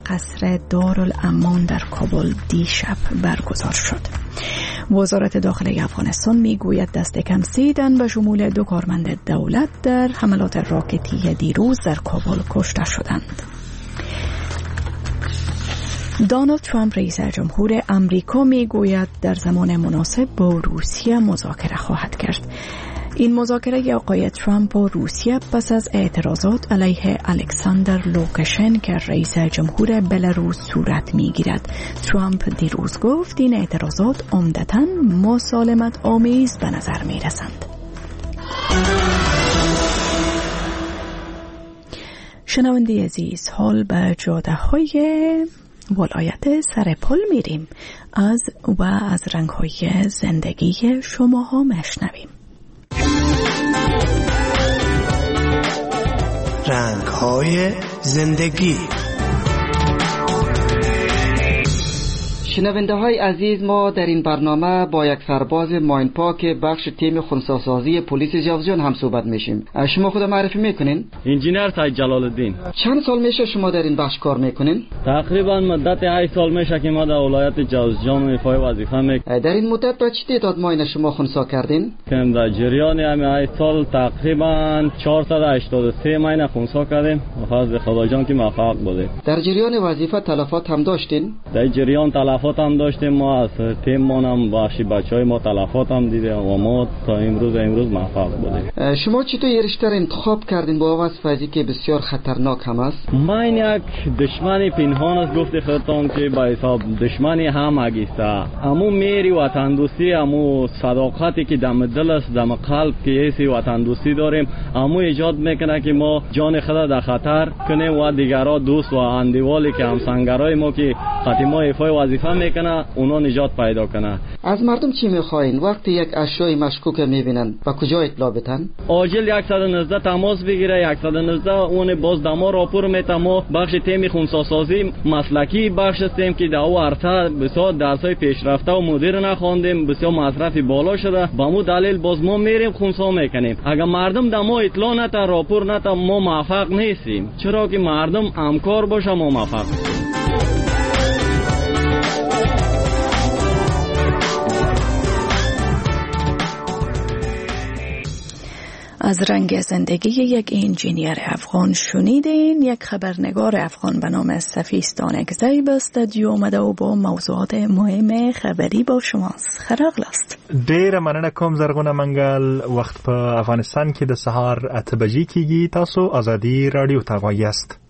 قصر دارالامان در کابل دیشب برگزار شد. وزارت داخلی افغانستان میگوید دست کم 3 تن به شمول 2 کارمند دولت در حملات راکتی دیروز در کابل کشته شدند. دونالد ترامپ رئیس جمهور امریکا میگوید در زمان مناسب با روسیه مذاکره خواهد کرد. این مذاکره آقای ترامپ و روسیه پس از اعتراضات علیه الکساندر لوکاشنکو رئیس جمهور بلاروس صورت میگیرد. ترامپ دیروز گفت این اعتراضات عمدتاً مسالمت آمیز به نظر میرسند. شنونده عزیز، حال به جاده های ولایت سرپل میریم از رنگ‌های زندگی شماها مشنویم. رنگ‌های زندگی. شنونده های عزیز، ما در این برنامه با یک سرباز ماین پاک بخش تیم خنثی‌سازی پلیس جوزجان هم صحبت میشیم. شما خود معرفی میکنین؟ انجینیر سید جلال الدین. چند سال میشه شما در این بخش کار میکنین؟ تقریبا مدت 8 سال میشه که ما در ولایت جوزجان ایفای وظیفه میکنیم. در این مدت با چه تعداد ماین شما خنثی کردین؟ در جریان همین 8 سال تقریبا 483 ماین خنثی کردیم. فضل خدا جان که موفق بودیم. در جریان وظیفه تلفات هم داشتین؟ در جریان تلفات هم داشتیم. ما از تیم مانم بخشی بچهای ما تلفات هم دیده و ما تا امروز موفق بودیم. شما چطور یه رشته انتخاب کردین با واسه که بسیار خطرناک هم است؟ من یک دشمنی پنهان است گفته خودتان که با حساب دشمنی هم اگیسته. امو میری وطن دوستی، امو صداقتی که دم دل است، دم قلب که ایسی وطن دوستی داریم، امو ایجاد میکنه که ما جان خدا در خطر کنیم و دیگرها دوست و اندیوالی که همسنگرای ما که خاتمه ایفای وظیفه میکنه اونا نجات پیدا کنه. از مردم چی میخواین وقتی یک اشیاء مشکوک میبینن و کجا اطلاع بدن؟ عاجل 119 تماس بگیره. 119 اون باز دما راپور میته. ما بخش تیم خنثی‌سازی مسلکی بخش هستیم که در او عرصه بسیار درسای پیشرفته و مدیر نخواندیم، بسیار مصرف بالا شده. با مو دلیل باز ما میریم خنثی میکنیم. اگر مردم دما اطلاع نته راپور نته ما موفق نیستیم، چرا که مردم همکار باشه ما موفق. از رنگ زندگی یک انجینیر افغان شنیدین. یک خبرنگار افغان به نام سفیستان اگزی به استودیو اومده و با موضوعات مهم خبری با شماست. خراغل است. ډیر مننه کوم زرغونه منګل. وخت په افغانستان کې د سهار 8 بجې کېږي. تاسو ازادي رادیو ته وایاست.